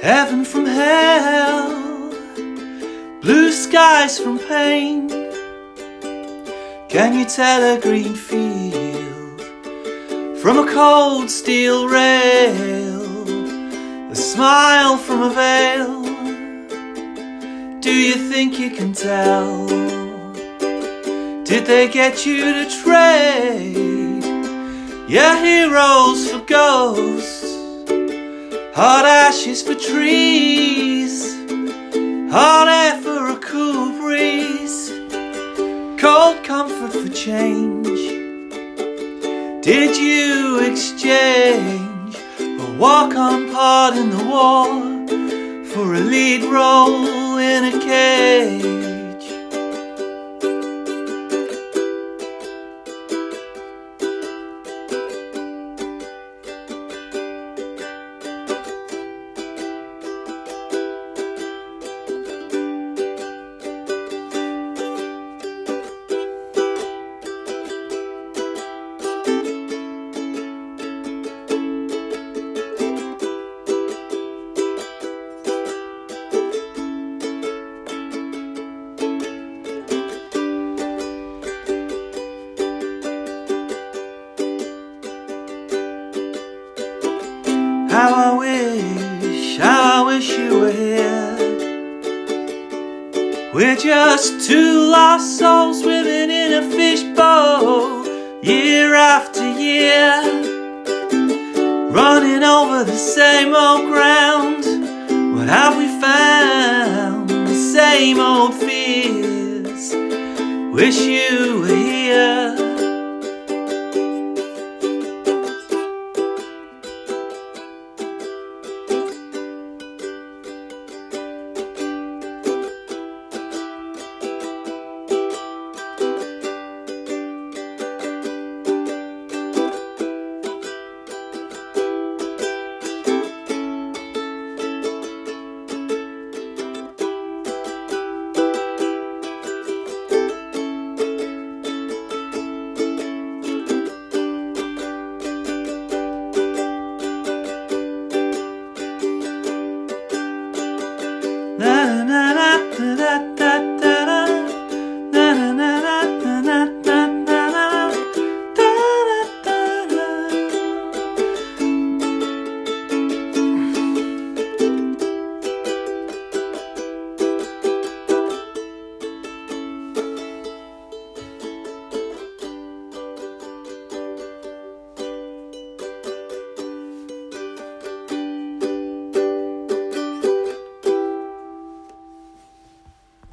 Heaven from hell, blue skies from pain. Can you tell a green field from a cold steel rail? A smile from a veil. Do you think you can tell? Did they get you to trade your heroes for ghosts? Hot ashes for trees, hot air for a cool breeze, cold comfort for change. Did you exchange a walk-on part in the war for a lead role in a cage? How I wish you were here. We're just two lost souls swimming in a fishbowl, year after year, running over the same old ground. What have we found? The same old fears. Wish you were here.